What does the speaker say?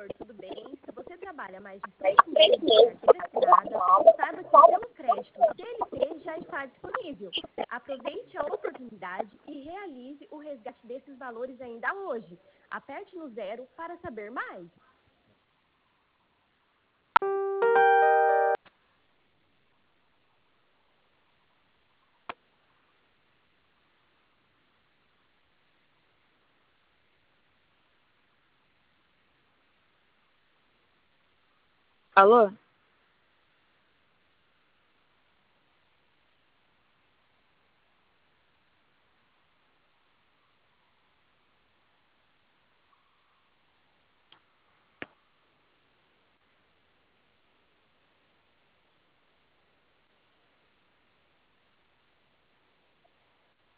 Vitor, tudo bem? Se você trabalha mais de 6 meses de carteira assinada, saiba que o seu crédito CLT já está disponível. Aproveite a oportunidade e realize o resgate desses valores ainda hoje. Aperte no 0 para saber mais. Alô?